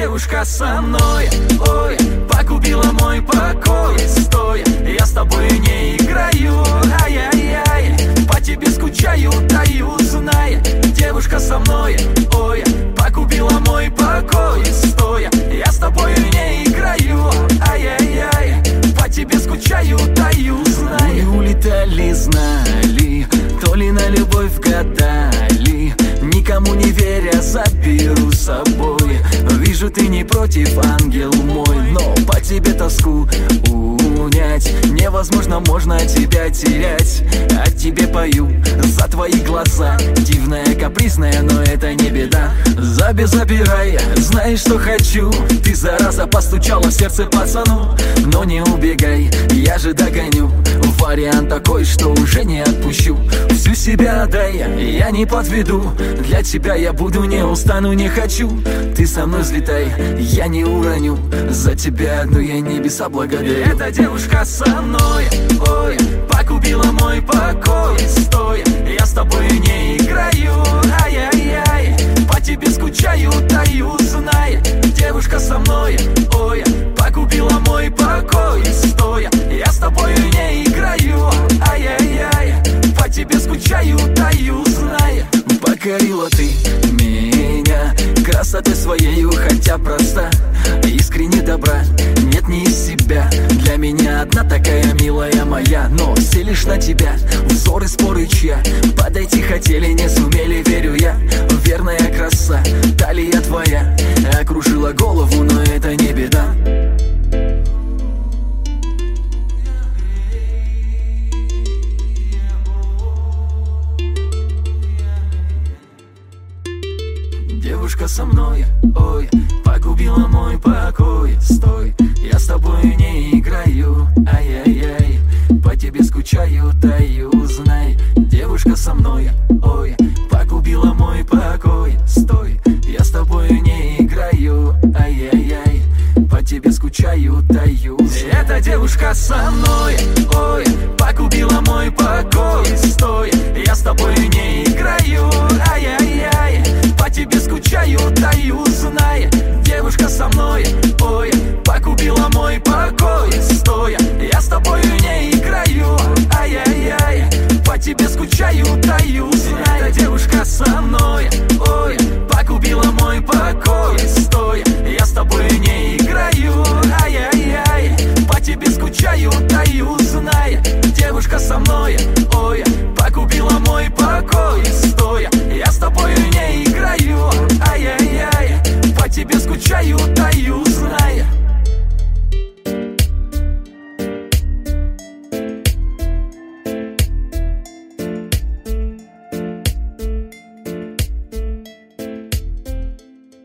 девушка со мной, ой, погубила мой покой. Стой, я с тобой не играю, ай-яй-яй, по тебе скучаю, таю, знай. Девушка со мной, ой, погубила мой покой. Стой, я с тобой не играю, ай-яй-яй, по тебе скучаю, таю, знай. Улетали, знали, то ли на любовь гадали, никому не веря заберу с собой. Вижу, ты не против, ангел мой, но по тебе тоску унять невозможно, можно тебя терять. О тебе пою за твои глаза, дивная, капризная, но это не беда. Забирай, знаешь, что хочу. Ты, зараза, постучала в сердце пацану. Но не убегай, я же догоню. Вариант такой, что уже не отпущу. Всю себя отдай, я не подведу. Для тебя я буду, не устану, не хочу. Ты со мной взлетай, я не уроню. За тебя одну я небеса благодарю. Эта девушка со мной, ой, погубила мой покой. Стой, я с тобой не играю, ай-яй-яй, по тебе скучаю, таю, знай. Девушка со мной, ой, погубила мой покой. Стой, я с тобой не играю, ай-яй-яй, по тебе скучаю, таю, знай. Покорила ты меня красотой своею, хотя проста, искренне добра, нет не из себя. Для меня одна такая милая моя, но все лишь на тебя, взоры, споры чья. Подойти хотели, не сумели, верю я. Верная краса, талия твоя окружила голову, но это не беда. Девушка со мной, ой, погубила мой покой. Стой, я с тобой не играю, ай-яй-яй, по тебе скучаю, таю, знай. Девушка со мной, ой, погубила мой покой. Стой, я с тобой не играю, ай-яй-яй, по тебе скучаю, таю, знай. Эта девушка со мной, ой, погубила мой покой. Стой, я с тобой не играю, ай-яй-яй, по тебе скучаю, таю, знай. Девушка со мной, ой, погубила мой покой. Стой, я с тобой не играю, ай-яй-яй, по тебе скучаю, таю, знай. Эта девушка со мной, ой, погубила мой покой. Стой, я с тобой не играю.